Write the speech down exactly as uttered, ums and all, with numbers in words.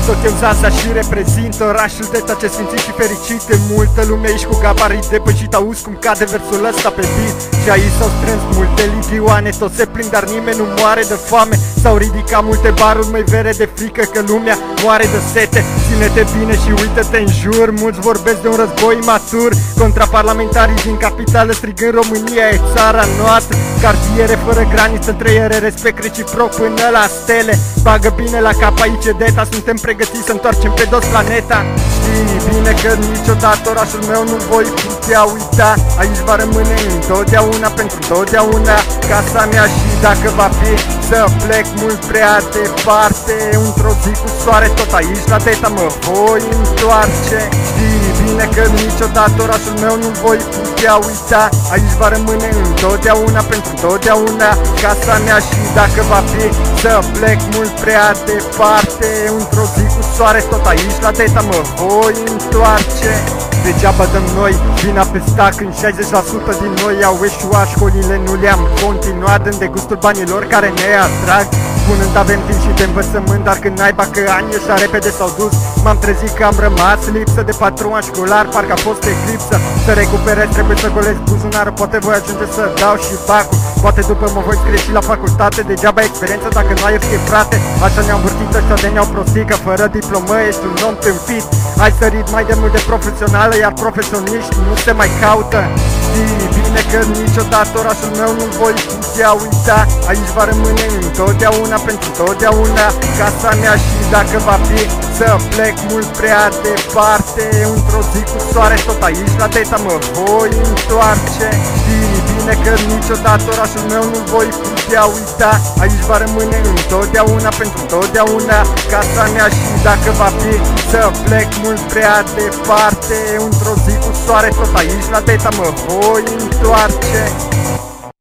tot eu Zaza și reprezint orașul de tace sfințit și fericit. E multă lume aici cu gabarit depășit, auzi cum cade versul ăsta pe beat. Și aici s-au strâns multe ligioane, toți se plâng, dar nimeni nu moare de foame. S-au ridicat multe baruri, măi vere de frică că lumea moare de sete. Ține-te bine și uită-te în jur, mulți vorbesc de un război imatur contra parlamentarii din capitală, strigând România e țara noastră. Cartiere fără graniță, trăiere, respect reciproc până la stele. Bagă bine la cap aici e deta, suntem pregătiți să întoarcem pe dos planeta. Știi bine că niciodată orașul meu nu voi putea uita. Aici va rămâne întotdeauna, pentru totdeauna casa mea. Și dacă va fi să plec mult prea departe, într-o zi cu soare tot aici la Deta mă voi întoarce. Știi bine că niciodată orașul meu nu voi putea uita. Aici va rămâne întotdeauna, pentru totdeauna casa mea. Și dacă va fi să plec mult prea departe, într-o zi cu soare tot aici la Deta mă voi întoarce. Degeaba dăm noi vina pe stac când șaizeci la sută din noi au eșuat. Școlile nu le-am continuat, dând de gustul banilor care ne atrag. Spunând avem timp și de învățământ, dar când naiba că anii ăștia repede s-au dus, m-am trezit că am rămas lipsă de patru ani școlar, parcă a fost eclipsă. Să recuperez trebuie să golesc buzunarul, poate voi ajunge să dau și bacul. Poate după mă voi scrie și la facultate, degeaba experiență dacă nu ai fie frate. Așa ne-au învârtit ăștia de ne-au prostit, că fără diplomă ești un om tâmpit. Ai sărit mai de mult de profesională, iar profesioniști nu se mai caută. Știi bine că niciodată orașul meu nu voi putea uita. Aici va rămâne întotdeauna, pentru totdeauna casa mea. Și dacă va fi să plec mult prea departe, într-o zi cu soare tot aici la Deta mă voi întoarce. Știi bine că niciodată orașul meu nu voi putea uita. Aici va rămâne întotdeauna, pentru totdeauna casa mea. Și dacă va fi să plec mult prea departe, într-o zi cu soare tot aici la Deta mă voi întoarce.